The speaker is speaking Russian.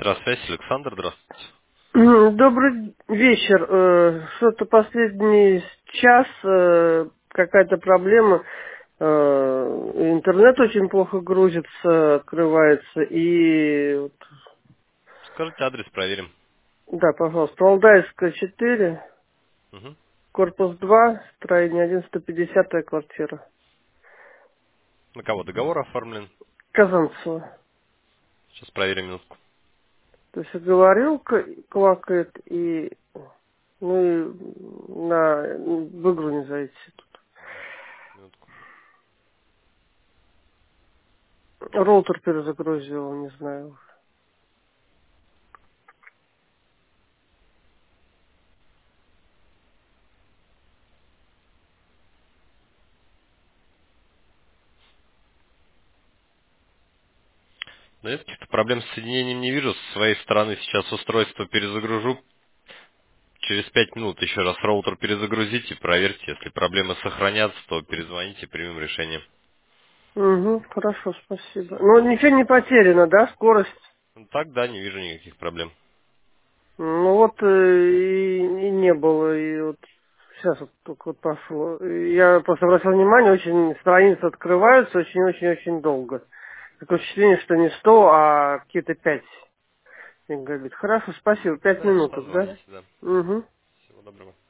Здравствуйте, Александр, здравствуйте. Добрый вечер. Что-то последний час какая-то проблема. Интернет очень плохо грузится, открывается. И вот, Скажите адрес, проверим. да, пожалуйста, Валдайская 4, Угу. корпус 2, строение 1, 150-я квартира. На кого договор оформлен? Казанцева. Сейчас проверим минутку. То есть говорил, квакает, и ну и в игру не зайти. Минутку. Роутер перезагрузил, не знаю. Да нет, каких-то проблем с соединением не вижу. С своей стороны сейчас устройство перезагружу. Через 5 минут еще раз роутер перезагрузите, проверьте. Если проблемы сохранятся, то перезвоните, примем решение. Угу, хорошо, спасибо. Ну, ничего не потеряно, да, скорость? Ну, так, да, не вижу никаких проблем. Ну вот и не было, и вот сейчас вот только вот пошло. И я просто обратил внимание, очень страницы открываются очень-очень-очень долго. Такое впечатление, что не 100, а какие-то 5 мегабит. Хорошо, спасибо, 5 Да, еще раз минуток, да? звоните, да. Угу. Всего доброго.